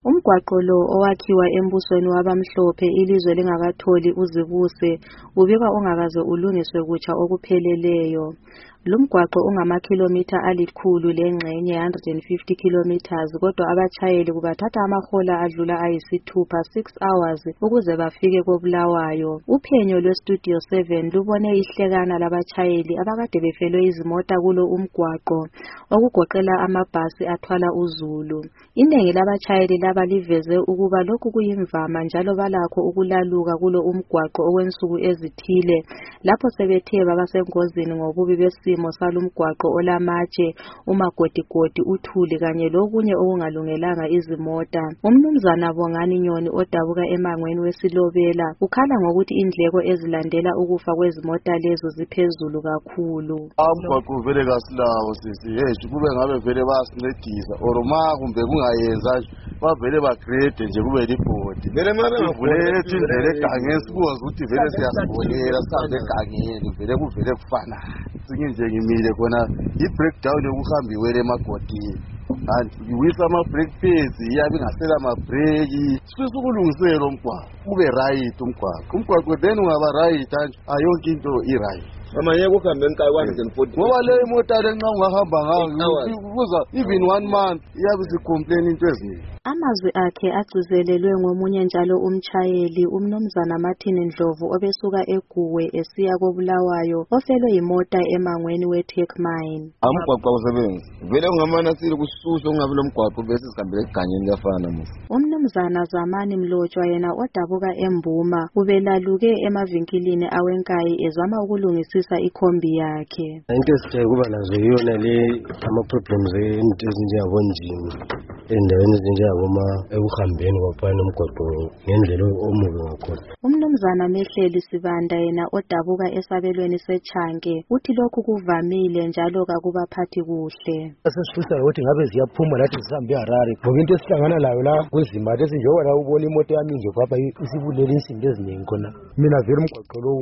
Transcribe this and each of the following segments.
Umgwaqo lo owakhiwa embusweni wabamhlophe ilizwe lingakatholi uzibuse ubikwa ungakaze ulungiswe kutsha okupheleleyo. Lumgwaqo ungamakhilomitha alikhulu lengxenye 150 kilometers kodwa abatshayeli kubathatha amahola adlula ayisithupha 6 hours ukuze bafike koBulawayo. Uphenyo lweStudio 7 lubone ihlekana labatshayeli abakade befelwe izimota kulo umgwaqo okugoqela amabhasi athwala uzulu. Inengi labatshayeli laba liveze ukuba lokhu kuyimvama njalo balakho ukulaluka kulo umgwaqo okwensuku ezithile lapho sebethe babasengozini ngobubi besimo salumgwaqo olamatshe, umagodigodi, uthuli kanye lokunye okungalungelanga izimota. Umnumzana Bongani Nyoni odabuka emangweni weSilobela ukhala ngokuthi indleko ezilandela ukufa kwezimota lezo ziphezulu kakhulu. Umgwaqo vele kasilawo sisi, kube ngabe vele bayasincedisa or ma kumbe kungayenza bavele bagrade nje kube libhodi. Vele mabengavulethu indlela egangeni sikuwazi ukuthi vele siyasibolela sihambe egangeni vele kuvele kufana. Sinye nje ngimile khona i-breakdown yokuhamba iwele emagodini and iwisa ama-break pads iyabe ingasela ama-breki sifisa ukulungisela umgwaqo ube right umgwaqo then ungaba right ayonke into i-right. Amanye kuhambeni ka-140 ngoba le imota le nxa ungahamba ngayo kuza even 1 month iyabe isicomplain into eziningi. Amazwi akhe agcizelelwe ngomunye njalo umtshayeli umnumzana Martin Ndlovu obesuka eGuwe esiya koBulawayo ofelwe imota emangweni weTech Mine. Umgwaqo awusebenzi vele ungamanasile kususwe ungabe lomgwaqo bese sihambele egangeni kuyafana musa. Umnumzana Zamani Mlotshwa yena odabuka eMbuma ubelaluke emavinkilini awenkayi ezama ukulungisisa ikhombi yakhe. Into esithe kuba nazo yona le ama-problems ezinjengabonjini endaweni ezinjengaboma ekuhambeni kwaphana umgwaqo ngendlela omubi ngakhona. Umnumzana Mehleli Sibanda yena odabuka esabelweni seChanke uthi lokhu kuvamile njalo kakubaphathi kuhle. Sesifisa ukuthi ngabe ziyaphuma lathi sihambe eHarare ngoba into esihlangana layo la kuzimali esinjengoba la ubona imoto yami nje kwapha isibulele izinto eziningi khona. Mina vele umgwaqo lo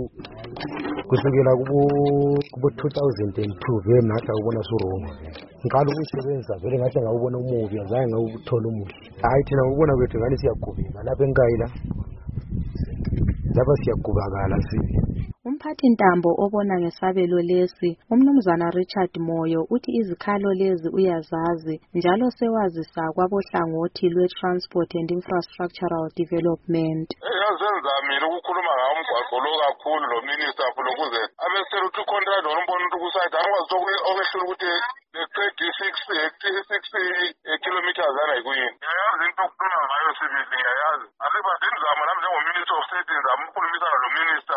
kusukela kubo 2002 vele nathi awubona surongo. Ngalo ukusebenza vele ngathi ngawubona umubi azange ngawuthola umuhle. Hayi thina ukubona kwethu ngani siyagubeka lapha enkayila lapha siyagubakala sibi. Umphathi Ntambo obona ngesabelo lesi umnumzana Richard Moyo uthi izikhalo lezi uyazazi njalo sewazisa kwabohlangothi lwe-Transport and Infrastructural Development. Yazenzamile ukukhuluma ngawo umgwaqo lo kakhulu lo minister ukuze abesela ukuthi contract ngombona ukuthi kusayida akwazi okwehlula ukuthi le 36 kilometers ana yikuyini. Yazi into okukhuluma ngayo sibili yazi. Aliba ndizama nami njengominister of state ngizama ukukhulumisana lo minister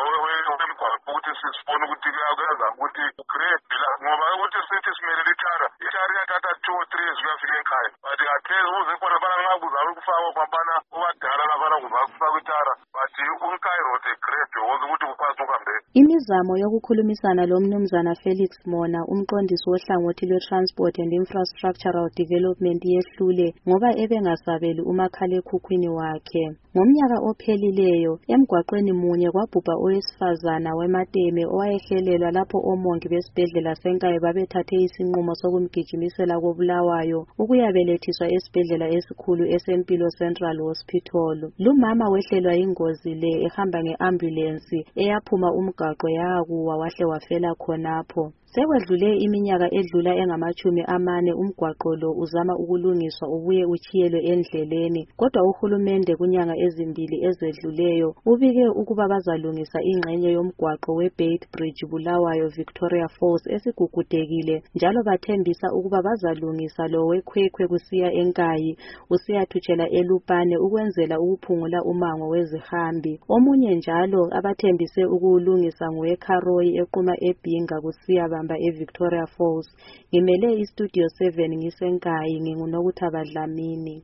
ukuthi sisibone ukuthi kuyaza ukuthi ugrade la ngoba ukuthi sithi simele lithara iyathatha 2 or 3 years kuyafika ekhaya but atheze uze khona bana ngakuzama ukufaka kwampana obadala labana kuzakufaka ithara but unkayi road grade woze ukuthi ukwazi ukuhamba. Imizamo yokukhulumisana lo mnumzana Felix Mona umqondisi wohlangothi lwe-Transport and Infrastructural Development yehlule ngoba ebengasabeli umakhalekhukhwini wakhe. Ngomnyaka ophelileyo emgwaqweni munye kwabhubha owesifazana weMateme owayehelelwa lapho omongi besibhedlela senkayi babethathe isinqumo sokumgijimisela koBulawayo ukuyabelethiswa esibhedlela esikhulu eSempilo Central Hospital. Lumama wehlelwa ingozi le ehamba ngeambulance eyaphuma umgwaqo yakuwa wahle wafela khonapho. Sekwedlule iminyaka edlula engama-40 umgwaqo lo uzama ukulungiswa ubuye uchiyelwe endleleni kodwa uhulumende kunyanga ezimbili ezedluleyo ubike ukuba bazalungisa ingxenye yomgwaqo weBeit Bridge Bulawayo Victoria Falls esigugudekile njalo bathembisa ukuba bazalungisa lo wekhwekhwe kusiya enkayi usiyathutshela eLupane ukwenzela ukuphungula umango wezihambi. Omunye njalo abathembise ukulungisa ngoweKharoyi eqhuma eBhinga kusiya bamba eVictoria Falls. Ngimele iStudio 7 ngisenkayi nginguNokuthaba Dlamini.